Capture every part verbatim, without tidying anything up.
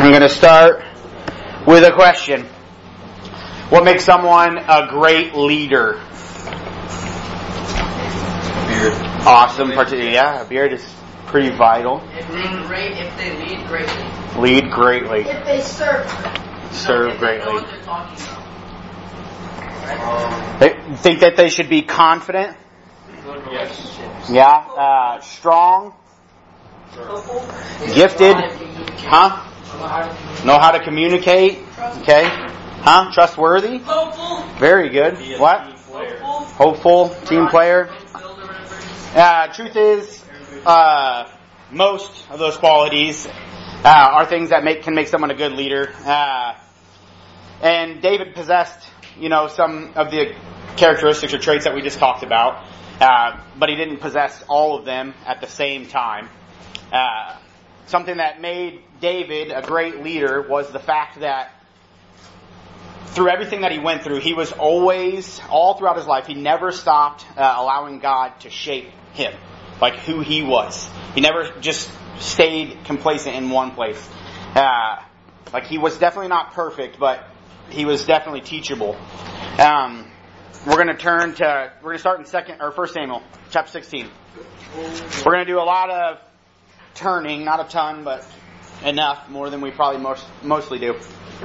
I'm going to start with a question. What makes someone a great leader? Beard. Awesome. Yeah, a beard is pretty vital. If they great, if they lead greatly. Lead greatly. If they serve. Serve no, if greatly. They know what they're talking about. Um, They think that they should be confident. Good relationships. Yeah. Uh, strong. Gifted. Huh? Know how to communicate. Okay. Huh? Trustworthy. Hopeful. Very good. be a What? team player. Hopeful. Team player. Uh, truth is, uh, most of those qualities uh, are things that make can make someone a good leader. Uh, and David possessed, you know, some of the characteristics or traits that we just talked about, uh, but he didn't possess all of them at the same time. Uh, something that made David a great leader was the fact that through everything that he went through, he was always, all throughout his life, he never stopped uh, allowing God to shape him, like who he was. He never just stayed complacent in one place. Uh, like he was definitely not perfect, but he was definitely teachable. Um, we're going to turn to, we're going to start in second or First Samuel, chapter sixteen. We're going to do a lot of turning, not a ton, but enough, more than we probably most mostly do.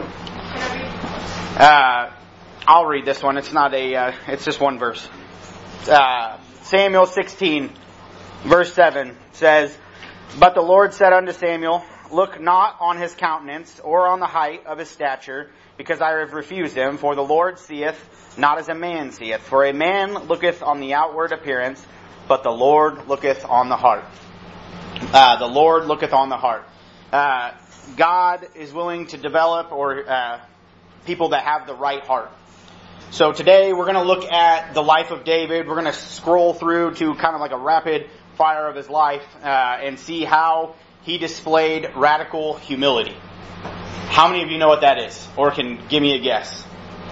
Uh, I'll read this one. It's not a, uh, it's just one verse. Uh, Samuel sixteen, verse seven says, "But the Lord said unto Samuel, Look not on his countenance, or on the height of his stature, because I have refused him. For the Lord seeth not as a man seeth. For a man looketh on the outward appearance, but the Lord looketh on the heart." Uh, the Lord looketh on the heart. Uh, God is willing to develop or uh, people that have the right heart. So today we're going to look at the life of David. We're going to scroll through to kind of like a rapid fire of his life uh, and see how he displayed radical humility. How many of you know what that is? Or can give me a guess?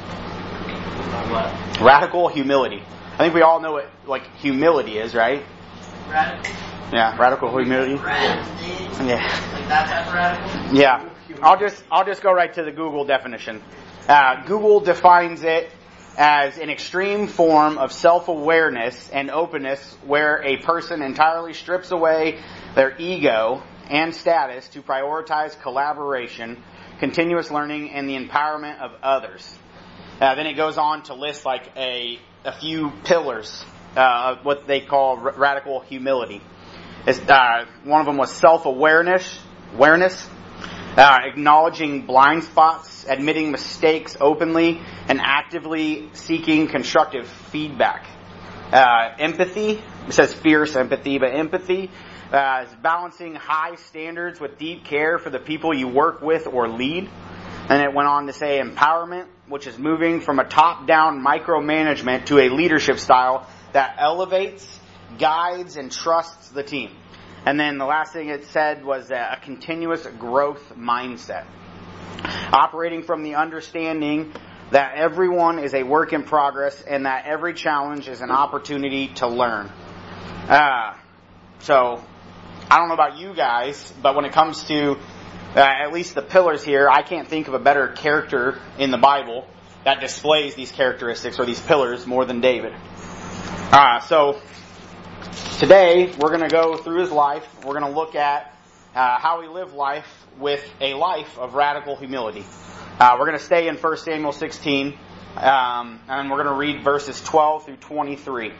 What? Radical humility. I think we all know what like humility is, right? Radical. Yeah, radical humility. Radical. Yeah. Like that type of radical? Yeah. I'll just I'll just go right to the Google definition. Uh, Google defines it as an extreme form of self-awareness and openness where a person entirely strips away their ego and status to prioritize collaboration, continuous learning, and the empowerment of others. Uh, then it goes on to list like a a few pillars uh, of what they call r- radical humility. It's, uh, one of them was self-awareness, awareness, uh, acknowledging blind spots, admitting mistakes openly, and actively seeking constructive feedback. Uh, empathy, it says fierce empathy, but empathy uh, is balancing high standards with deep care for the people you work with or lead. And it went on to say empowerment, which is moving from a top-down micromanagement to a leadership style that elevates, guides, and trusts the team. And then the last thing it said was a continuous growth mindset. Operating from the understanding that everyone is a work in progress and that every challenge is an opportunity to learn. Uh, so, I don't know about you guys, but when it comes to uh, at least the pillars here, I can't think of a better character in the Bible that displays these characteristics or these pillars more than David. Uh, so, today we're going to go through his life. We're going to look at uh, how he lived life with a life of radical humility. Uh, we're going to stay in First Samuel sixteen, um, and we're going to read verses twelve through twenty-three.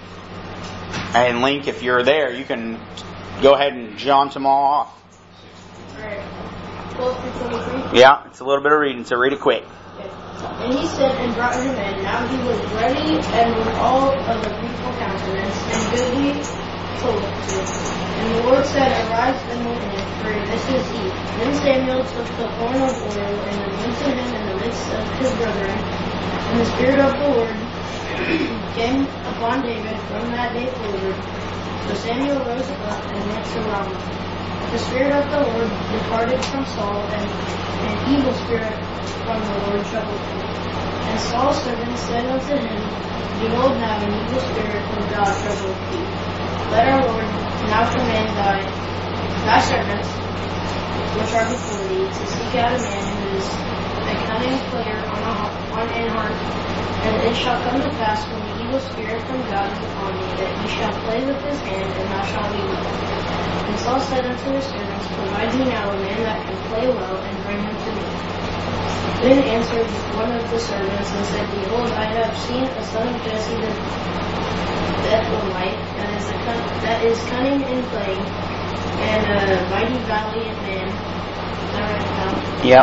And Link, if you're there, you can go ahead and jaunt them all off. Alright. twelve through twenty-three? Yeah, it's a little bit of reading, so read it quick. And he said and brought him in. Now he was ready and with all of a beautiful countenance and goodly told to. And the Lord said, Arise and anoint him, for this is he. Then Samuel took the horn of oil and anointed him in the midst of his brethren. And the Spirit of the Lord came upon David from that day forward. So Samuel rose up and went to Ramah. The Spirit of the Lord departed from Saul, and an evil spirit from the Lord troubled him. And Saul's servants said unto him, Behold, now an evil spirit from God troubleth thee. Let our Lord now command thy, thy servants, which which are before thee, to seek out a man who is a cunning player on, a, on an harp. And it shall come to pass, when the evil spirit from God is upon thee, that he shall play with his hand, and thou shalt be with him. And Saul said unto his servants, Provide me now a man that can play well, and bring him to me. Then answered one of the servants, and said, Behold, I have seen a son of Jesse the Bethlehemite, that is, a cun- that is cunning in playing, and a mighty valiant man. Is that right now? Yep.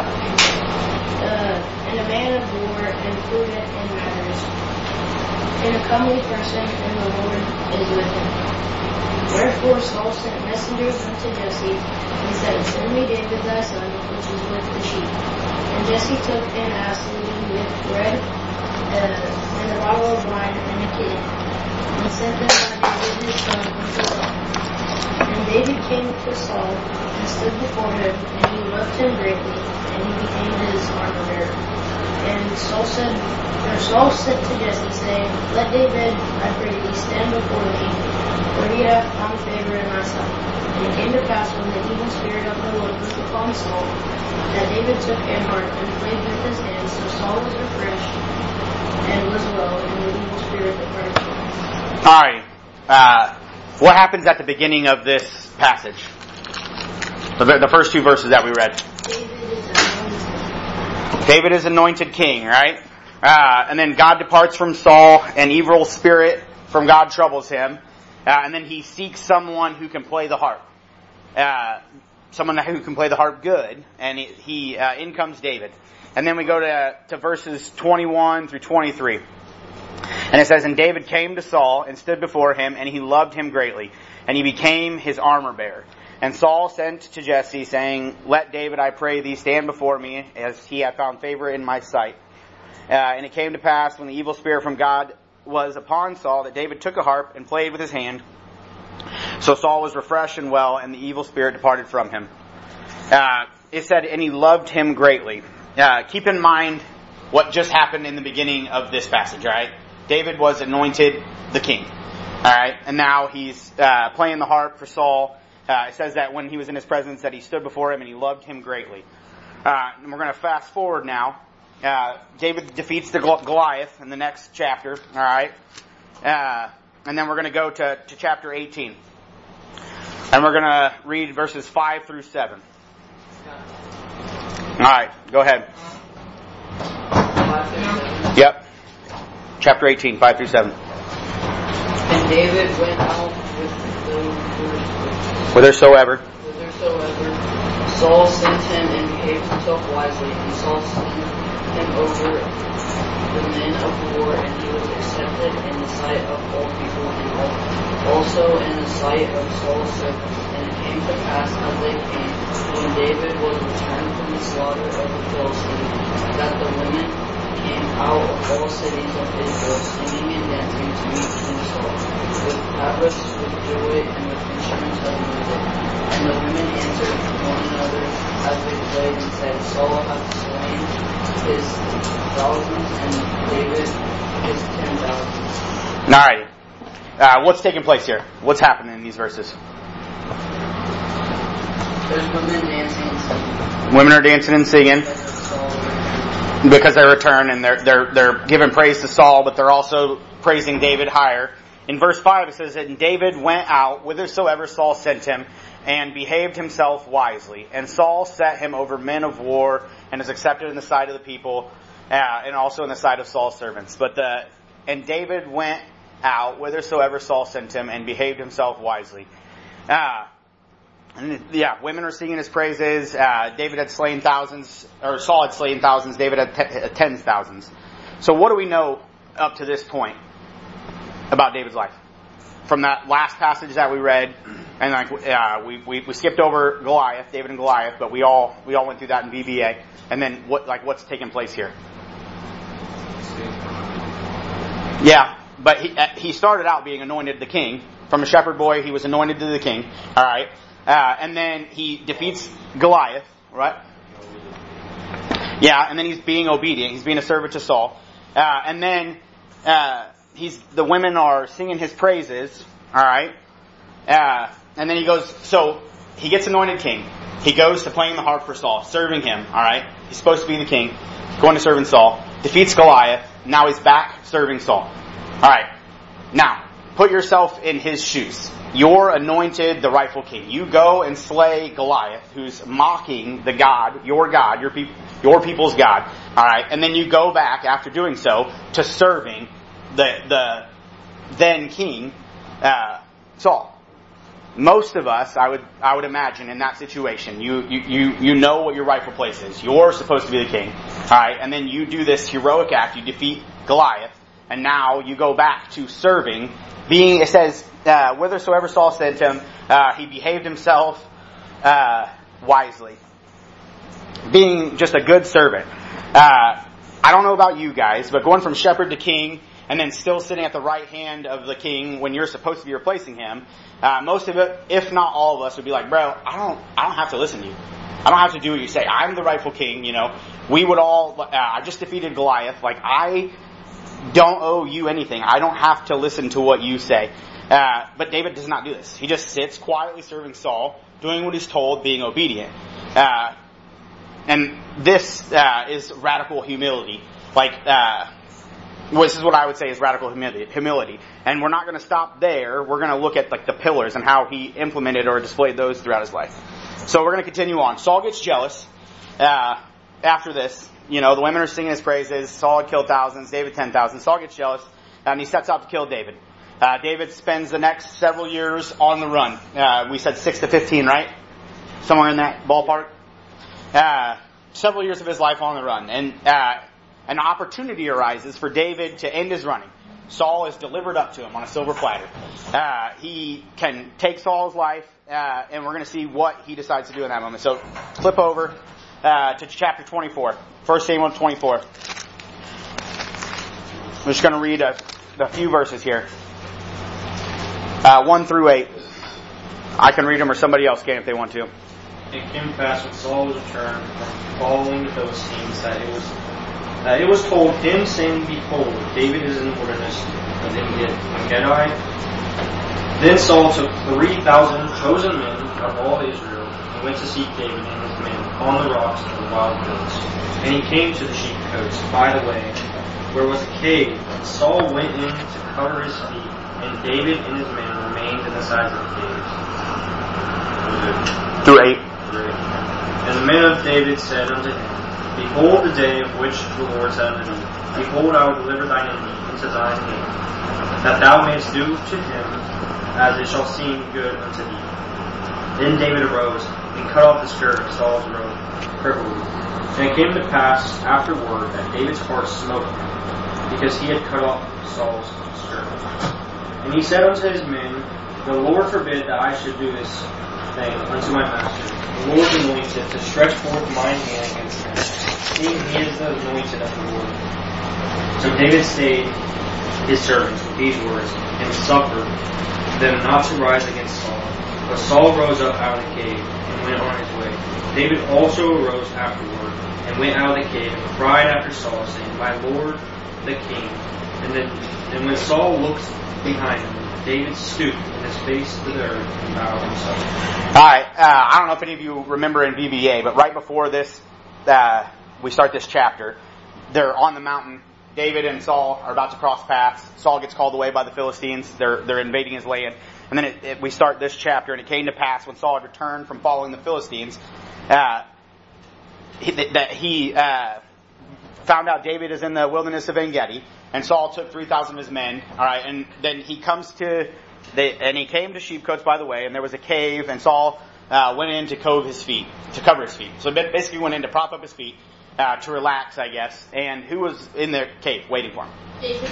Uh, and a man of war, and prudent in matters, and a comely person, and the Lord is with him. Wherefore Saul sent messengers unto Jesse, and said, Send me David thy son, which is with the sheep. And Jesse took an ass laden with bread, uh, and a bottle of wine, and a kid, and sent them by David his son unto Saul. And David came to Saul, and stood before him, and he loved him greatly, and he became his armor bearer. And Saul said, or Saul sent to Jesse, saying, Let David, I pray thee, stand before thee, for he hath found favor in my sight. And it came to pass, when the evil spirit of the Lord was upon Saul, that David took an harp and played with his hands. So Saul was refreshed and was well, and the evil spirit departed from him. All right. Uh, what happens at the beginning of this passage? The, the first two verses that we read. David is anointed. David is anointed king, right? Uh, and then God departs from Saul, an evil spirit from God troubles him. Uh, and then he seeks someone who can play the harp. Uh, someone who can play the harp good. And he, he uh, in comes David. And then we go to, to verses twenty-one through twenty-three. And it says, And David came to Saul and stood before him, and he loved him greatly. And he became his armor bearer. And Saul sent to Jesse, saying, Let David, I pray thee, stand before me, as he hath found favor in my sight. Uh, and it came to pass, when the evil spirit from God was upon Saul, that David took a harp and played with his hand. So Saul was refreshed and well, and the evil spirit departed from him. Uh, it said, and he loved him greatly. Uh, keep in mind what just happened in the beginning of this passage, right? David was anointed the king. Alright, and now he's uh, playing the harp for Saul. Uh, it says that when he was in his presence, that he stood before him and he loved him greatly. Uh, and we're going to fast forward now. Uh, David defeats the Goliath in the next chapter. All right, uh, and then we're going to go to, to chapter eighteen, and we're going to read verses five through seven. All right, go ahead. Yep, chapter eighteen, five through seven. And David went out with those whithersoever. Whithersoever Saul sent him, and behaved himself wisely. And Saul sent him over the men of war, and he was accepted in the sight of all people, and also in the sight of Saul's servants. And it came to pass, as they came, when David was returned from the slaughter of the Philistines, that the women came out of all cities of Israel, singing and dancing to meet King Saul, with tabrets, with joy, and with instruments of music. And the women answered one another as they played, and said, Saul hath slain his thousands, and David his ten thousands. Alright. Uh, what's taking place here? What's happening in these verses? There's women dancing and singing. Women are dancing and singing because they return, and they're they're they're giving praise to Saul, but they're also praising David higher. In verse five it says that and David went out whithersoever Saul sent him, and behaved himself wisely. And Saul set him over men of war, and is accepted in the sight of the people, uh, and also in the sight of Saul's servants. But the and David went out whithersoever Saul sent him, and behaved himself wisely. Uh, and yeah, women are singing his praises. Uh, David had slain thousands, or Saul had slain thousands. David had t- tens thousands. So what do we know up to this point about David's life? From that last passage that we read, and like uh, we, we we skipped over Goliath, David and Goliath, but we all we all went through that in V B A. And then what like what's taking place here? Yeah, but he uh, he started out being anointed the king. From a shepherd boy, he was anointed to the king. All right, uh, and then he defeats Goliath, right? Yeah, and then he's being obedient. He's being a servant to Saul, uh, and then. Uh, He's the women are singing his praises, all right, uh, and then he goes. So he gets anointed king. He goes to playing the harp for Saul, serving him, alright? He's supposed to be the king, going to serving Saul, defeats Goliath, now he's back serving Saul. Alright, now, put yourself in his shoes. You're anointed the rightful king. You go and slay Goliath, who's mocking the God, your God, your, peop- your people's God, alright? And then you go back, after doing so, to serving the, the then king, uh, Saul. Most of us, I would, I would imagine, in that situation, you, you, you, you know what your rightful place is. You're supposed to be the king. Alright, and then you do this heroic act, you defeat Goliath, and now you go back to serving, being, it says, uh, whithersoever Saul sent him, uh, he behaved himself, uh, wisely. Being just a good servant. Uh, I don't know about you guys, but going from shepherd to king, and then still sitting at the right hand of the king when you're supposed to be replacing him, uh, most of it, if not all of us, would be like, bro, I don't, I don't have to listen to you. I don't have to do what you say. I'm the rightful king, you know. We would all, uh, I just defeated Goliath. Like, I don't owe you anything. I don't have to listen to what you say. Uh, but David does not do this. He just sits quietly serving Saul, doing what he's told, being obedient. Uh, and this, uh, is radical humility. Like, uh, Well, this is what I would say is radical humility. And we're not going to stop there. We're going to look at like the pillars and how he implemented or displayed those throughout his life. So we're going to continue on. Saul gets jealous uh, after this. You know, the women are singing his praises. Saul had killed thousands, David ten thousand. Saul gets jealous and he sets out to kill David. Uh, David spends the next several years on the run. Uh, we said six to fifteen, right? Somewhere in that ballpark. Uh, several years of his life on the run. And uh an opportunity arises for David to end his running. Saul is delivered up to him on a silver platter. Uh, he can take Saul's life, uh, and we're going to see what he decides to do in that moment. So flip over uh, to chapter twenty-four. First Samuel twenty-four. I'm just going to read a, a few verses here. Uh, one through eight. I can read them or somebody else can if they want to. It came to pass when Saul was returned from following the Philistines that it was Uh, it was told him, saying, Behold, David is in the wilderness of En-Gedi. Then Saul took three thousand chosen men of all Israel and went to seek David and his men on the rocks of the wild goats. And he came to the sheepcotes by the way, where was a cave. And Saul went in to cover his feet, and David and his men remained in the sides of the caves. Through eight. Through eight. And the men of David said unto him, Behold the day of which the Lord said unto thee, Behold, I will deliver thine enemy into thine hand, that thou mayest do to him as it shall seem good unto thee. Then David arose and cut off the skirt of Saul's robe privily. And it came to pass afterward that David's heart smote him, because he had cut off Saul's skirt. And he said unto his men, The Lord forbid that I should do this thing unto my master, the Lord's anointed, to stretch forth mine hand against him, seeing he is the anointed of the Lord. So David stayed his servants with these words, and suffered them not to rise against Saul. But Saul rose up out of the cave, and went on his way. David also arose afterward, and went out of the cave, and cried after Saul, saying, My Lord the king. And then, and when Saul looked behind him, David stooped with his face to the earth and bowed himself. Alright, uh, I don't know if any of you remember in V B A, but right before this, uh, we start this chapter, they're on the mountain. David and Saul are about to cross paths. Saul gets called away by the Philistines. They're, they're invading his land. And then it, it, we start this chapter, and it came to pass when Saul had returned from following the Philistines, uh, he, that he, uh, found out David is in the wilderness of En-Gedi, and Saul took three thousand of his men. All right, and then he comes to, they, and he came to sheepcotes by the way, and there was a cave, and Saul uh, went in to cove his feet, to cover his feet. So basically went in to prop up his feet, uh, to relax, I guess. And who was in the cave waiting for him? David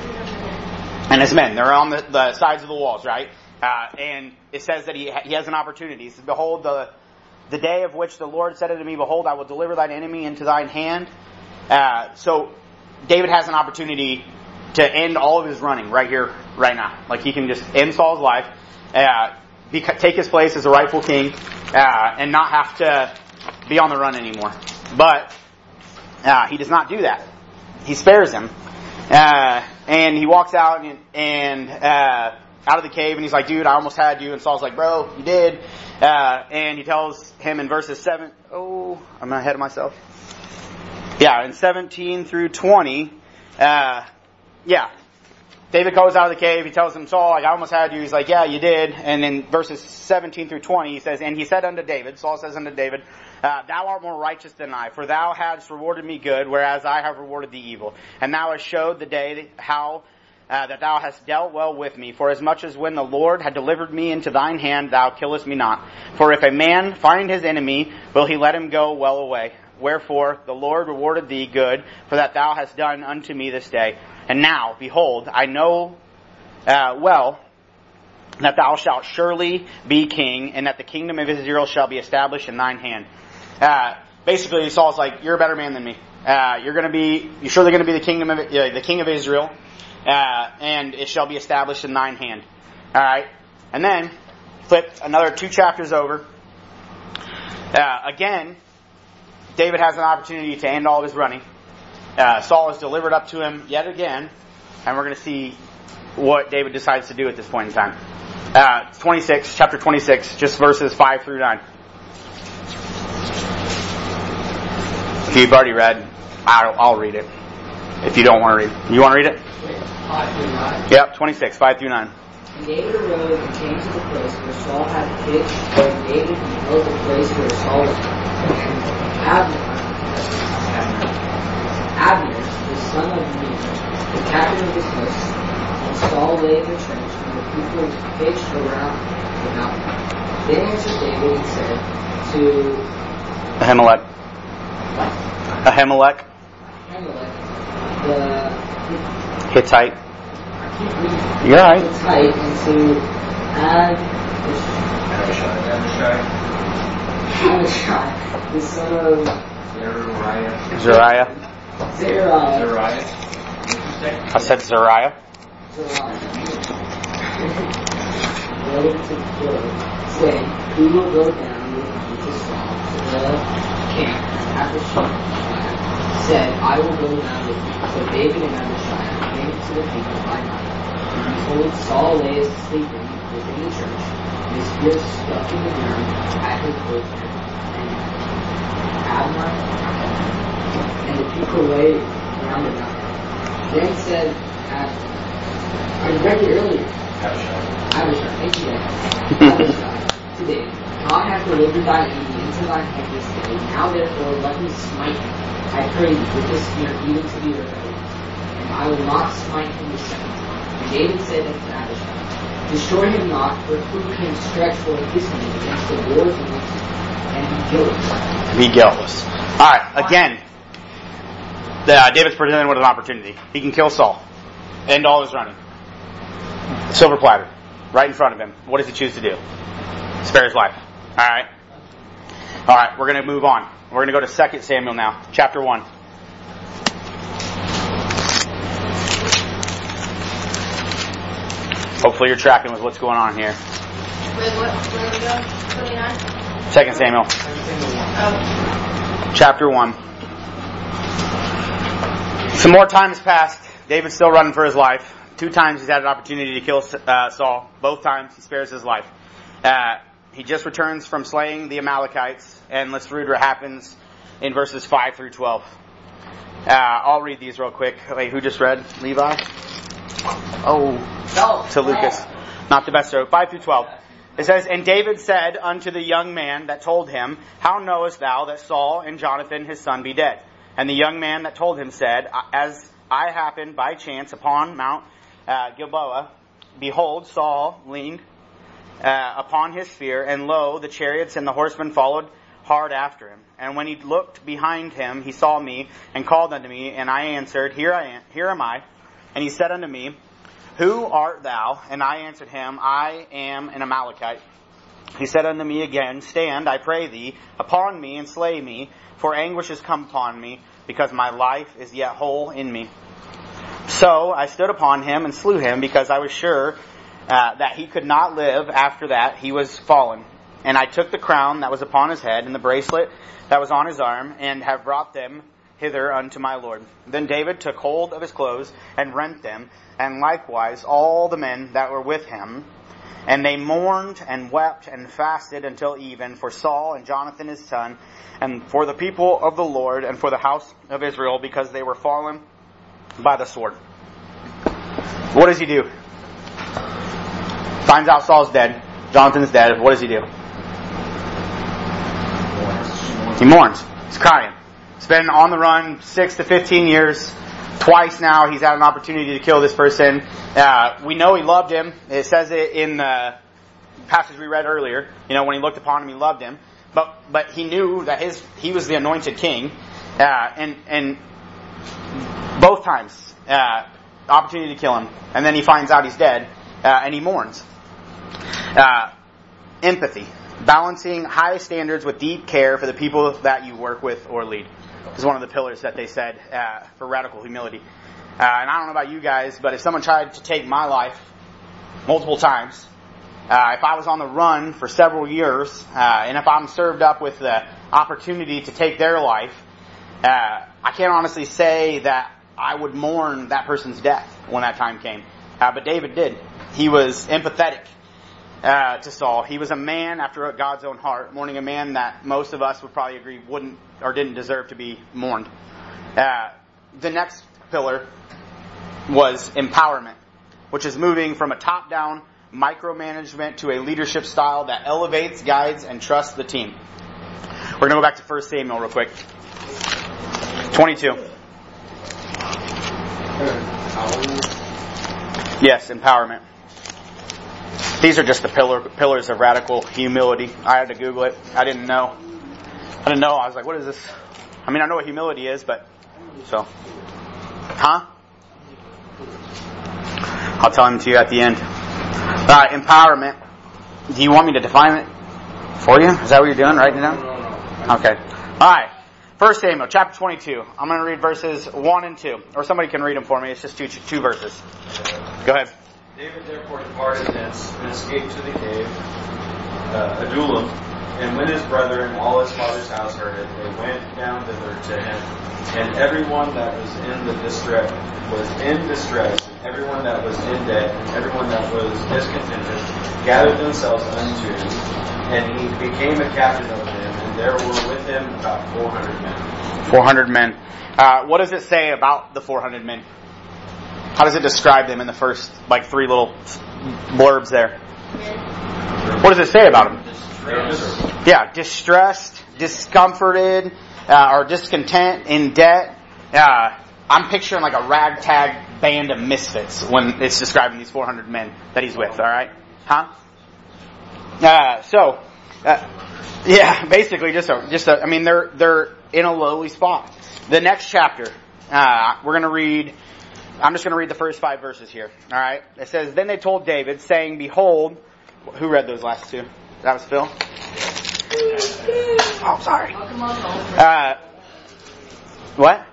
And his men. They're on the, the sides of the walls, right? Uh, and it says that he he has an opportunity. He says, Behold, the the day of which the Lord said unto me, Behold, I will deliver thine enemy into thine hand. Uh, so David has an opportunity to end all of his running right here, right now. Like he can just end Saul's life, uh, be, take his place as a rightful king, uh, and not have to be on the run anymore. But uh, he does not do that. He spares him, uh, and he walks out and, and uh, out of the cave, and he's like, dude, I almost had you. And Saul's like, bro, you did. Uh, and he tells him in verses seven, oh, I'm ahead of myself. Yeah, in seventeen through twenty, uh, yeah, David goes out of the cave. He tells him, Saul, like, I almost had you. He's like, yeah, you did. And in verses seventeen through twenty, he says, and he said unto David, Saul says unto David, uh, thou art more righteous than I, for thou hadst rewarded me good, whereas I have rewarded thee evil. And thou hast showed the day how uh, that thou hast dealt well with me, for as much as when the Lord had delivered me into thine hand, thou killest me not. For if a man find his enemy, will he let him go well away? Wherefore the Lord rewarded thee good, for that thou hast done unto me this day. And now, behold, I know uh, well that thou shalt surely be king, and that the kingdom of Israel shall be established in thine hand. Uh, basically, Saul's like, you're a better man than me. Uh, you're going to be, you're surely going to be the kingdom of uh, the king of Israel, uh, and it shall be established in thine hand. All right, and then flip another two chapters over. Uh, again, David has an opportunity to end all of his running. Uh, Saul is delivered up to him yet again, and we're going to see what David decides to do at this point in time. Uh, twenty-six, chapter twenty-six, just verses five through nine. If you've already read, I'll, I'll read it. If you don't want to read, you want to read it? five through nine. Yep, twenty-six, five through nine. And David arose and came to the place where Saul had pitched, and David beheld the place where Saul was. Abner, Abner, the son of Ner, the captain of his host, and Saul lay in the trench, and the people pitched around the mountain. Then answered David and said to Ahimelech. what? Ahimelech, Ahimelech, the Hittite. I keep reading. You're right. Hittite, and to Ab Abishai, the son of Zeriah. Zariah. Zeriah. Zeriah. Interesting. I said Zariah. Led him to the field, saying, who will go down with me to Saul to the camp at Abishai said, I will go down with you. So David and Abishai came to the people by night. And behold, Saul lay sleeping within the church, and his spear stuck in the ground at his bosom. And Abner and the people lay around about him. Then said Abner, I read it earlier. Abishai. Abishai, thank you, Abishai, to David. God hath delivered thine enemy into thine hand this day. Now therefore let me smite him, I pray thee, with this spear even to the earth. And I will not smite him the second time. And David said unto Abishai, destroy him not, for who can stretch forth his hand against the Lord and be guiltless? Be guiltless. Alright, again, uh, David's presented with an opportunity. He can kill Saul. End all his running. Silver platter. Right in front of him. What does he choose to do? Spare his life. Alright. Alright, we're going to move on. We're going to go to Second Samuel now. Chapter one. Hopefully you're tracking with what's going on here. Wait, what? Where did we go? twenty-nine? Second Samuel. Oh. Chapter one. Some more time has passed. David's still running for his life. Two times he's had an opportunity to kill uh, Saul. Both times he spares his life. Uh, he just returns from slaying the Amalekites, and let's read what happens in verses five through twelve. Uh, I'll read these real quick. Wait, who just read? Levi? Oh, No, to Lucas. Not the best. So five through twelve. It says, and David said unto the young man that told him, how knowest thou that Saul and Jonathan his son be dead? And the young man that told him said, as I happened by chance upon Mount uh, Gilboa, behold, Saul leaned uh, upon his spear, and lo, the chariots and the horsemen followed hard after him. And when he looked behind him, he saw me, and called unto me, and I answered, Here I am, here am I. And he said unto me, Who art thou? And I answered him, I am an Amalekite. He said unto me again, Stand, I pray thee, upon me, and slay me, for anguish is come upon me, because my life is yet whole in me. So I stood upon him and slew him, because I was sure uh, that he could not live after that he was fallen. And I took the crown that was upon his head, and the bracelet that was on his arm, and have brought them hither unto my lord. Then David took hold of his clothes and rent them, and likewise all the men that were with him. And they mourned and wept and fasted until even for Saul and Jonathan his son, and for the people of the Lord, and for the house of Israel, because they were fallen by the sword. What does he do? Finds out Saul's dead. Jonathan's dead. What does he do? He mourns. He's crying. He's been on the run six to fifteen years. Twice now he's had an opportunity to kill this person. Uh, we know he loved him. It says it in the passage we read earlier. You know, when he looked upon him, he loved him. But but he knew that his he was the anointed king. Uh, and and both times, uh, opportunity to kill him. And then he finds out he's dead, uh, and he mourns. Uh, empathy. Balancing high standards with deep care for the people that you work with or lead is one of the pillars that they said uh, for radical humility. Uh, and I don't know about you guys, but if someone tried to take my life multiple times, uh, if I was on the run for several years, uh, and if I'm served up with the opportunity to take their life, uh, I can't honestly say that I would mourn that person's death when that time came. Uh, but David did. He was empathetic Uh, to Saul. He was a man after God's own heart, mourning a man that most of us would probably agree wouldn't or didn't deserve to be mourned. Uh, the next pillar was empowerment, which is moving from a top-down micromanagement to a leadership style that elevates, guides, and trusts the team. We're going to go back to First Samuel real quick. twenty-two. Yes, empowerment. These are just the pillar, pillars of radical humility. I had to Google it. I didn't know. I didn't know. I was like, what is this? I mean, I know what humility is, but... So. Huh? I'll tell them to you at the end. Alright, empowerment. Do you want me to define it for you? Is that what you're doing? Writing it down? Okay. Alright. First Samuel, chapter twenty-two. I'm going to read verses one and two. Or somebody can read them for me. It's just two, two verses. Go ahead. David therefore departed thence and escaped to the cave, uh, Adullam. And when his brother and all his father's house heard it, they went down thither to him. And everyone that was in the distress was in distress, and everyone that was in debt, and everyone that was discontented, gathered themselves unto him. And he became a captain of them, and there were with him about four hundred men. Four hundred men. Uh, what does it say about the four hundred men? How does it describe them in the first, like, three little blurbs there? What does it say about them? Distressed. Yeah, distressed, discomforted, uh, or discontent, in debt. Uh, I'm picturing like a ragtag band of misfits when it's describing these four hundred men that he's with, alright? Huh? Uh, so, uh, yeah, basically just a, just a, I mean, they're, they're in a lowly spot. The next chapter, uh, we're gonna read, I'm just going to read the first five verses here. All right. It says, Then they told David, saying, Behold, who read those last two? That was Phil. Oh, sorry. Uh, what?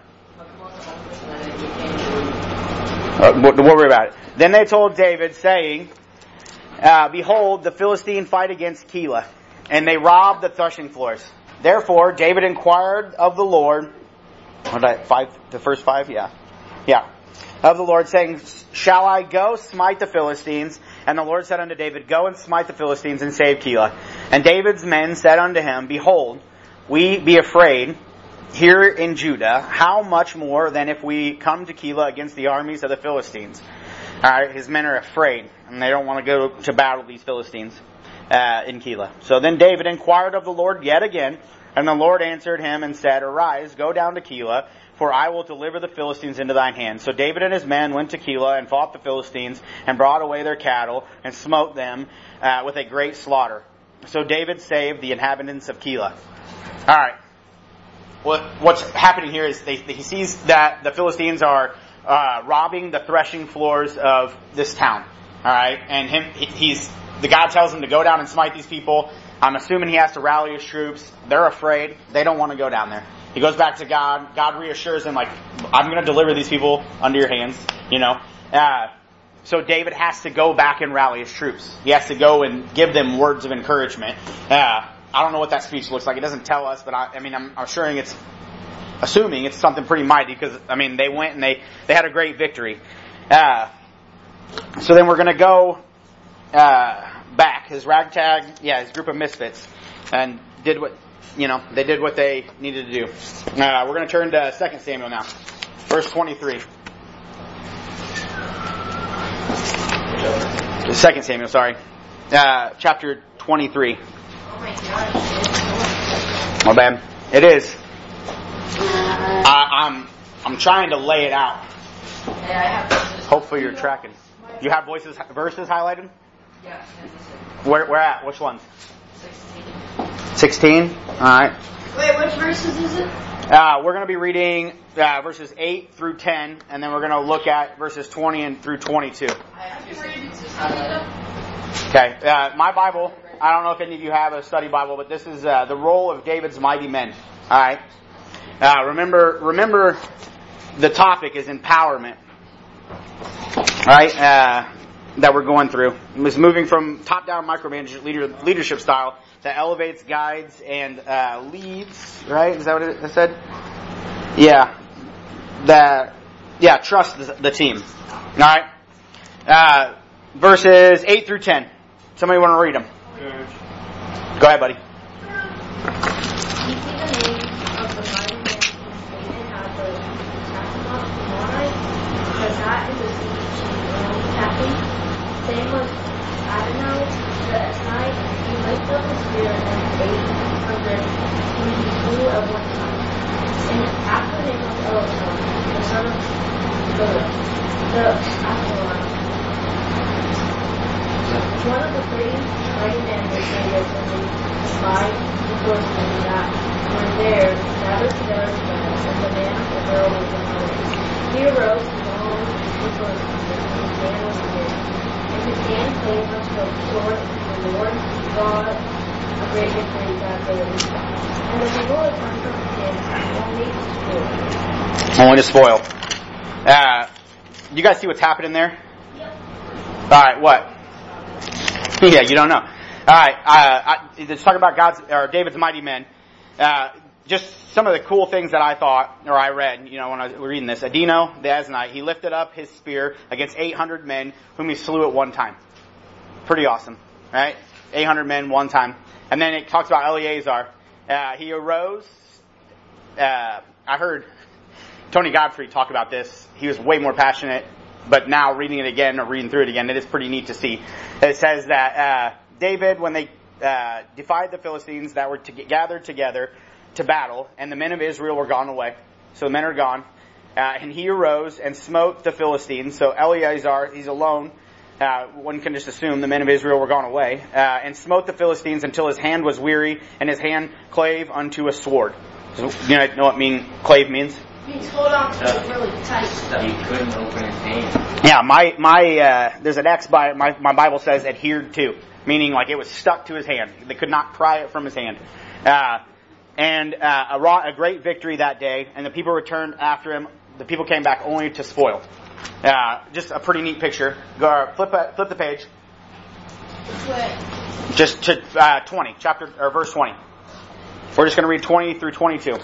Uh, don't worry about it. Then they told David, saying, uh, Behold, the Philistine fight against Keilah, and they robbed the threshing floors. Therefore, David inquired of the Lord. What did I? Five? The first five? Yeah. Yeah. Of the Lord, saying, Shall I go smite the Philistines? And the Lord said unto David, Go and smite the Philistines and save Keilah. And David's men said unto him, Behold, we be afraid here in Judah, how much more than if we come to Keilah against the armies of the Philistines? Alright, his men are afraid, and they don't want to go to battle these Philistines uh, in Keilah. So then David inquired of the Lord yet again, and the Lord answered him and said, Arise, go down to Keilah, for I will deliver the Philistines into thine hand. So David and his men went to Keilah and fought the Philistines and brought away their cattle and smote them uh, with a great slaughter. So David saved the inhabitants of Keilah. All right. What what's happening here is they, he sees that the Philistines are uh, robbing the threshing floors of this town. All right, and him he, he's the God tells him to go down and smite these people. I'm assuming he has to rally his troops. They're afraid. They don't want to go down there. He goes back to God. God reassures him, like, I'm going to deliver these people under your hands, you know. Uh, so David has to go back and rally his troops. He has to go and give them words of encouragement. Uh, I don't know what that speech looks like. It doesn't tell us, but I, I mean, I'm, I'm assuring it's assuming it's something pretty mighty because, I mean, they went and they, they had a great victory. Uh, so then we're going to go uh, back. His ragtag, yeah, his group of misfits, and did what, you know, they did what they needed to do. Uh, we're going to turn to Second Samuel now, verse twenty-three. Second Samuel, sorry, uh, chapter twenty-three. Oh my gosh. My bad. It is. I, I'm I'm trying to lay it out. Yeah, I have Hopefully you're tracking. You have voices verses highlighted? Yeah, Where where at? Which ones? sixteen. Sixteen. All right. Wait, which verses is it? Uh, we're going to be reading uh, verses eight through ten, and then we're going to look at verses twenty and through twenty-two. I have to read sixteen. Okay. Uh, my Bible. I don't know if any of you have a study Bible, but this is uh, the role of David's mighty men. All right. Uh, remember, remember, the topic is empowerment. All right. Uh, that we're going through. It was moving from top-down micromanagement leader, leadership style that elevates, guides, and uh, leads. Right? Is that what it said? Yeah. That. Yeah. Trust the, the team. All right. Uh, verses eight through ten. Somebody want to read them? Go ahead, buddy. You see the name of the mighty man whom David had the Ammonite, because that is a siege captain. Same was Adonai the Esnite. He lifted up his spear and eight hundred whom he slew at one time. And after the name of Elisha, the son of Dodo, the Apolon. One of the three mighty men was David when they spied the horsemen that were there gathered together his friends, and the man of Israel was in the way. He arose and followed the horsemen, and his hand was hid. And his hand clave unto the sword, and the Lord God a great victory that day. And the people returned from him only to spoil. Only to spoil. Uh, you guys see what's happening there? Yep. Alright, what? Yeah, you don't know. Alright, uh, I, let's talk about God's, or David's mighty men. Uh, just some of the cool things that I thought, or I read, you know, when I was reading this. Adino, the Asnite, he lifted up his spear against eight hundred men whom he slew at one time. Pretty awesome, right? eight hundred men one time. And then it talks about Eleazar. Uh, he arose, uh, I heard Tony Godfrey talk about this. He was way more passionate, but now reading it again, or reading through it again, it is pretty neat to see. It says that uh, David, when they uh, defied the Philistines that were to get gathered together to battle, and the men of Israel were gone away. So the men are gone. Uh, and he arose and smote the Philistines. So Eleazar, he's alone. Uh, one can just assume the men of Israel were gone away. Uh, and smote the Philistines until his hand was weary, and his hand clave unto a sword. So, you know, know what mean clave means? Means hold on to it really tight. He couldn't open his hand. Yeah, my, my, uh, there's an X by, my, my Bible says adhered to, meaning like it was stuck to his hand. They could not pry it from his hand. Uh, and, uh, a, raw, a great victory that day, and the people returned after him. The people came back only to spoil. Uh, just a pretty neat picture. Go, uh, flip, uh, flip the page. But Just to, uh, twenty, chapter, or verse twenty. We're just gonna read twenty through twenty-two.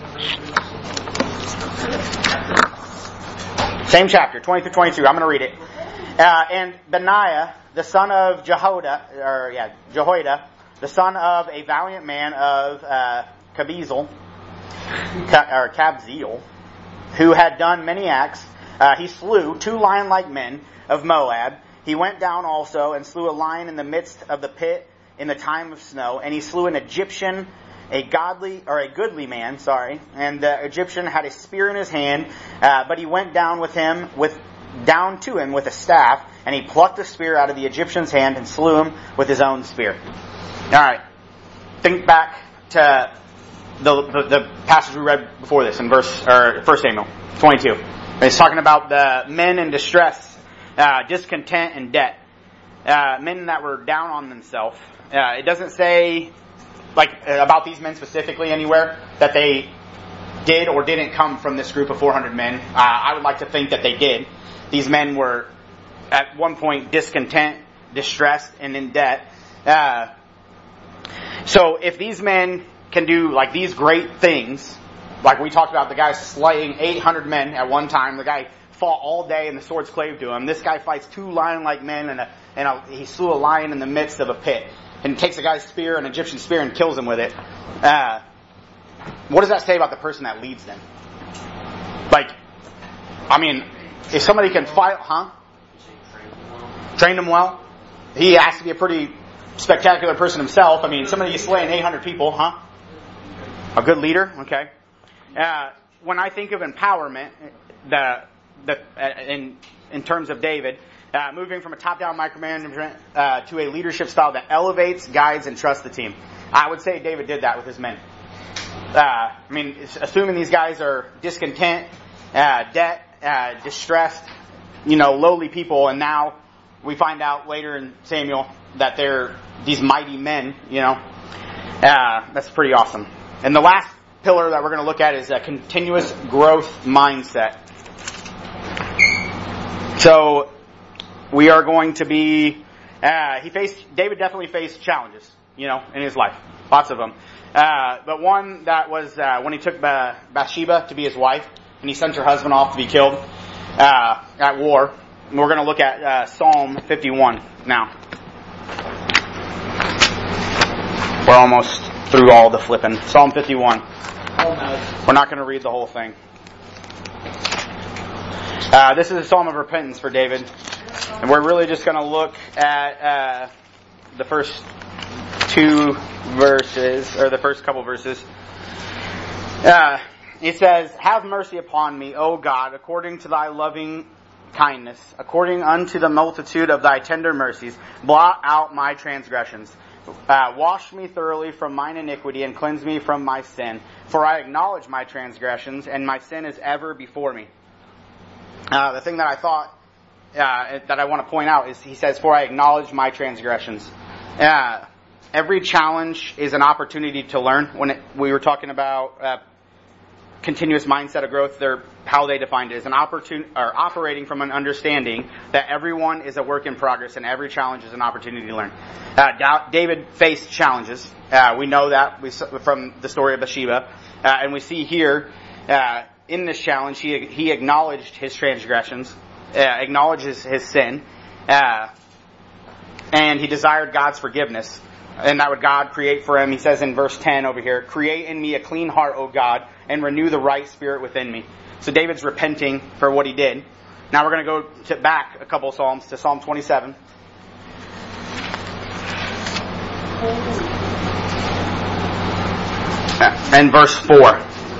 Same chapter, twenty through twenty-two. I'm going to read it. Uh, and Benaiah, the son of Jehoiada, or yeah, Jehoiada, the son of a valiant man of uh, Kabzeel, or Kabzeel, who had done many acts, uh, he slew two lion-like men of Moab. He went down also and slew a lion in the midst of the pit in the time of snow, and he slew an Egyptian, a godly, or a goodly man, sorry, and the Egyptian had a spear in his hand, uh, but he went down with him, with, down to him with a staff, and he plucked the spear out of the Egyptian's hand and slew him with his own spear. Alright. Think back to the, the, the passage we read before this in verse, or First Samuel twenty-two. It's talking about the men in distress, uh, discontent and debt. Uh, men that were down on themselves. Uh, it doesn't say, like, about these men specifically anywhere, that they did or didn't come from this group of four hundred men. Uh, I would like to think that they did. These men were at one point discontent, distressed, and in debt. Uh, so if these men can do like these great things, Like we talked about, the guy slaying eight hundred men at one time. The guy fought all day and the swords clave to him. This guy fights two lion-like men and, a, and a, he slew a lion in the midst of a pit. And takes a guy's spear, an Egyptian spear, and kills him with it. Uh, what does that say about the person that leads them? Like, I mean, if somebody can fight, huh? Trained him well. He has to be a pretty spectacular person himself. I mean, somebody slaying eight hundred people, huh? A good leader, okay. Uh, when I think of empowerment, the the uh, in in terms of David, uh, moving from a top-down micromanagement uh, to a leadership style that elevates, guides, and trusts the team, I would say David did that with his men. Uh, I mean, assuming these guys are discontent, uh, debt, uh, distressed, you know, lowly people, and now we find out later in Samuel that they're these mighty men, you know. Uh, that's pretty awesome. And the last pillar that we're going to look at is a continuous growth mindset. So, we are going to be, uh, he faced, David definitely faced challenges, you know, in his life. Lots of them. Uh, but one that was, uh, when he took Bathsheba to be his wife, and he sent her husband off to be killed, uh, at war. And we're going to look at, uh, Psalm fifty-one now. We're almost through all the flipping. Psalm fifty-one. We're not going to read the whole thing. Uh, this is a psalm of repentance for David. And we're really just going to look at uh, the first two verses, or the first couple verses. Uh, it says, "Have mercy upon me, O God, according to thy loving kindness, according unto the multitude of thy tender mercies. Blot out my transgressions. Uh, wash me thoroughly from mine iniquity and cleanse me from my sin. For I acknowledge my transgressions, and my sin is ever before me." Uh, the thing that I thought, uh, that I want to point out is he says, "For I acknowledge my transgressions." Uh, every challenge is an opportunity to learn. When it, we were talking about uh, continuous mindset of growth, they're, how they defined it is an opportunity, or operating from an understanding that everyone is a work in progress and every challenge is an opportunity to learn. Uh, David faced challenges. Uh, we know that we, from the story of Bathsheba, uh, and we see here uh, in this challenge he he acknowledged his transgressions, uh, acknowledges his sin, uh, and he desired God's forgiveness. And that would God create for him. He says in verse ten over here, "Create in me a clean heart, O God, and renew the right spirit within me." So David's repenting for what he did. Now we're going to go to back a couple of Psalms to Psalm twenty-seven. And verse four.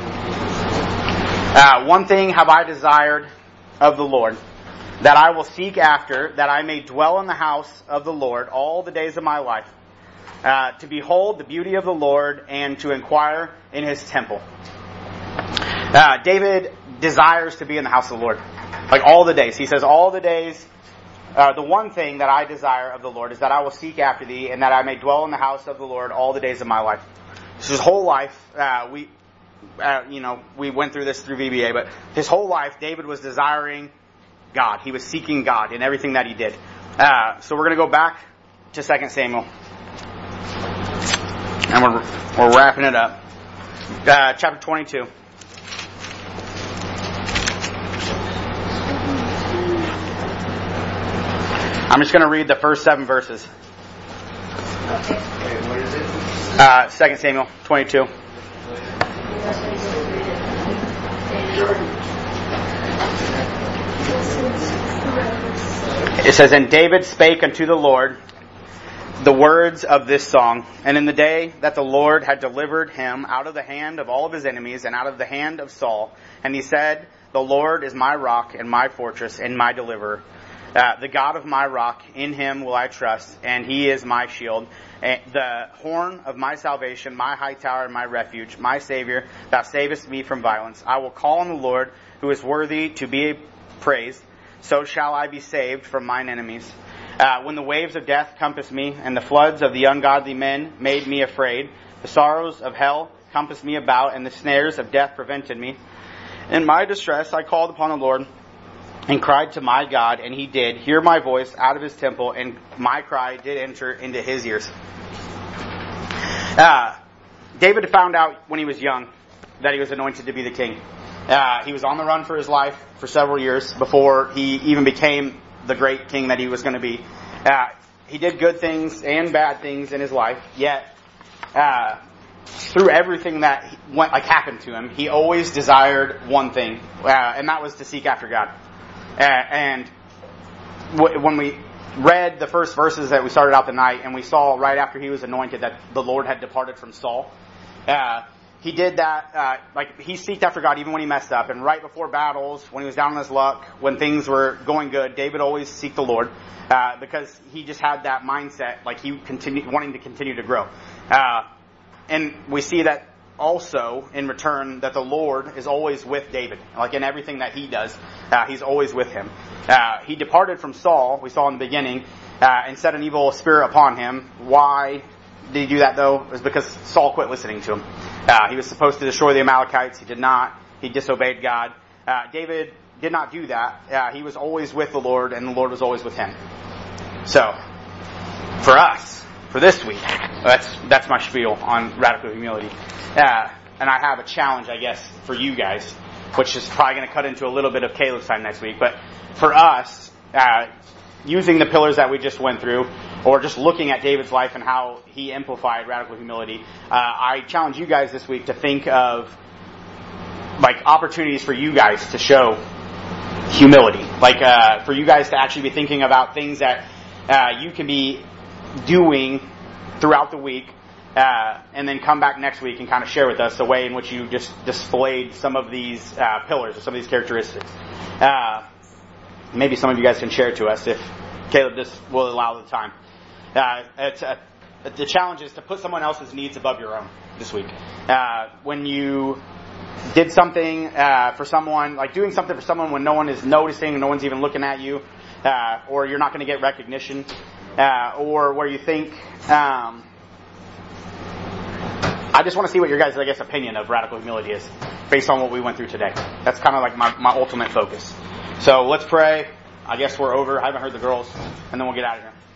Uh, "One thing have I desired of the Lord, that I will seek after, that I may dwell in the house of the Lord all the days of my life, uh, to behold the beauty of the Lord and to inquire in his temple." Uh, David desires to be in the house of the Lord. Like all the days. He says, all the days, uh, the one thing that I desire of the Lord is that I will seek after thee and that I may dwell in the house of the Lord all the days of my life. So his whole life, uh, we, uh, you know, we went through this through V B A, but his whole life, David was desiring God. He was seeking God in everything that he did. Uh, so we're going to go back to Second Samuel. And we're, we're wrapping it up. Uh, chapter twenty-two. I'm just going to read the first seven verses. Okay. Wait, what is it? Uh, Second Samuel twenty-two. It says, "And David spake unto the Lord the words of this song. And in the day that the Lord had delivered him out of the hand of all of his enemies and out of the hand of Saul, and he said, The Lord is my rock and my fortress and my deliverer. Uh, the God of my rock, in him will I trust, and he is my shield, and the horn of my salvation, my high tower and my refuge, my Savior, thou savest me from violence. I will call on the Lord, who is worthy to be praised. So shall I be saved from mine enemies. Uh, when the waves of death compassed me, and the floods of the ungodly men made me afraid, the sorrows of hell compassed me about, and the snares of death prevented me. In my distress I called upon the Lord, and cried to my God, and he did hear my voice out of his temple, and my cry did enter into his ears." Uh, David found out when he was young that he was anointed to be the king. Uh, he was on the run for his life for several years before he even became the great king that he was going to be. Uh, he did good things and bad things in his life, yet uh, through everything that went, like happened to him, he always desired one thing, uh, and that was to seek after God. Uh, and w- when we read the first verses that we started out the night, and we saw right after he was anointed that the Lord had departed from Saul, uh, he did that, uh, like, he seeked after God even when he messed up. And right before battles, when he was down on his luck, when things were going good, David always seeked the Lord, uh, because he just had that mindset, like he continued, wanting to continue to grow. Uh, and we see that also, in return, that the Lord is always with David. Like in everything that he does, uh, he's always with him. Uh, he departed from Saul, we saw in the beginning, uh, and set an evil spirit upon him. Why did he do that, though? It was because Saul quit listening to him. Uh, he was supposed to destroy the Amalekites. He did not. He disobeyed God. Uh, David did not do that. Uh, he was always with the Lord, and the Lord was always with him. So, for us, for this week, that's that's my spiel on radical humility. Uh, and I have a challenge, I guess, for you guys, which is probably going to cut into a little bit of Caleb's time next week. But for us, uh, using the pillars that we just went through, or just looking at David's life and how he amplified radical humility, uh, I challenge you guys this week to think of like opportunities for you guys to show humility. Like uh, for you guys to actually be thinking about things that uh, you can be doing throughout the week, uh, and then come back next week and kind of share with us the way in which you just displayed some of these uh, pillars or some of these characteristics. Uh, maybe some of you guys can share it to us if Caleb just will allow the time. Uh, it's a, the challenge is to put someone else's needs above your own this week. Uh, when you did something uh, for someone, like doing something for someone when no one is noticing, no one's even looking at you, uh, or you're not going to get recognition, uh, or where you think, um, I just want to see what your guys' I guess opinion of radical humility is based on what we went through today. That's kind of like my, my ultimate focus. So let's pray. I guess we're over. I haven't heard the girls, and then we'll get out of here.